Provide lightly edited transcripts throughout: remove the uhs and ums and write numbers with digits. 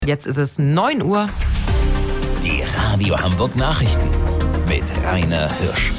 Jetzt ist es 9 Uhr. Die Radio Hamburg Nachrichten mit Rainer Hirsch.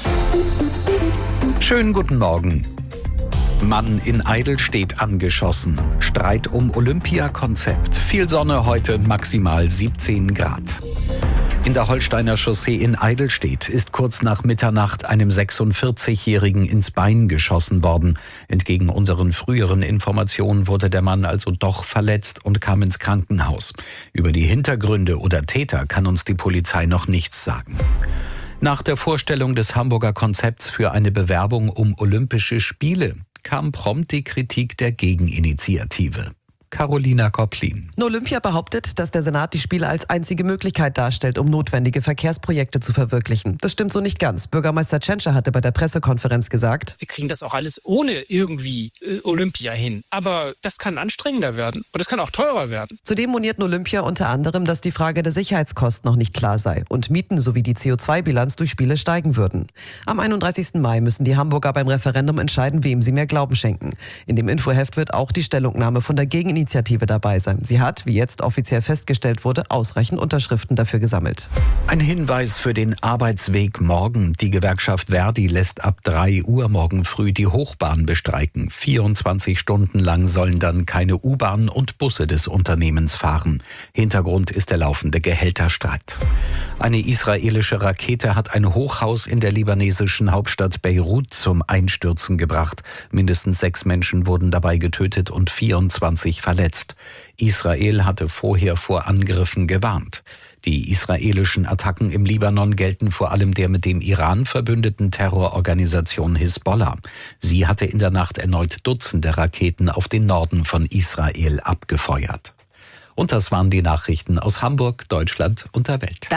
Schönen guten Morgen. Mann in Eidelstedt angeschossen. Streit um Olympiakonzept. Viel Sonne heute, maximal 17 Grad. In der Holsteiner Chaussee in Eidelstedt ist kurz nach Mitternacht einem 46-Jährigen ins Bein geschossen worden. Entgegen unseren früheren Informationen wurde der Mann also doch verletzt und kam ins Krankenhaus. Über die Hintergründe oder Täter kann uns die Polizei noch nichts sagen. Nach der Vorstellung des Hamburger Konzepts für eine Bewerbung um Olympische Spiele kam prompt die Kritik der Gegeninitiative. Carolina Kopplin. Olympia behauptet, dass der Senat die Spiele als einzige Möglichkeit darstellt, um notwendige Verkehrsprojekte zu verwirklichen. Das stimmt so nicht ganz. Bürgermeister Tschentscher hatte bei der Pressekonferenz gesagt: Wir kriegen das auch alles ohne irgendwie Olympia hin. Aber das kann anstrengender werden und das kann auch teurer werden. Zudem moniert Olympia unter anderem, dass die Frage der Sicherheitskosten noch nicht klar sei und Mieten sowie die CO2-Bilanz durch Spiele steigen würden. Am 31. Mai müssen die Hamburger beim Referendum entscheiden, wem sie mehr Glauben schenken. In dem Infoheft wird auch die Stellungnahme von der Gegeninitiative dabei sein. Sie hat, wie jetzt offiziell festgestellt wurde, ausreichend Unterschriften dafür gesammelt. Ein Hinweis für den Arbeitsweg morgen. Die Gewerkschaft Verdi lässt ab 3 Uhr morgen früh die Hochbahn bestreiken. 24 Stunden lang sollen dann keine U-Bahn und Busse des Unternehmens fahren. Hintergrund ist der laufende Gehälterstreit. Eine israelische Rakete hat ein Hochhaus in der libanesischen Hauptstadt Beirut zum Einstürzen gebracht. Mindestens 6 Menschen wurden dabei getötet und 24 verletzt. Israel hatte vorher vor Angriffen gewarnt. Die israelischen Attacken im Libanon gelten vor allem der mit dem Iran verbündeten Terrororganisation Hisbollah. Sie hatte in der Nacht erneut Dutzende Raketen auf den Norden von Israel abgefeuert. Und das waren die Nachrichten aus Hamburg, Deutschland und der Welt.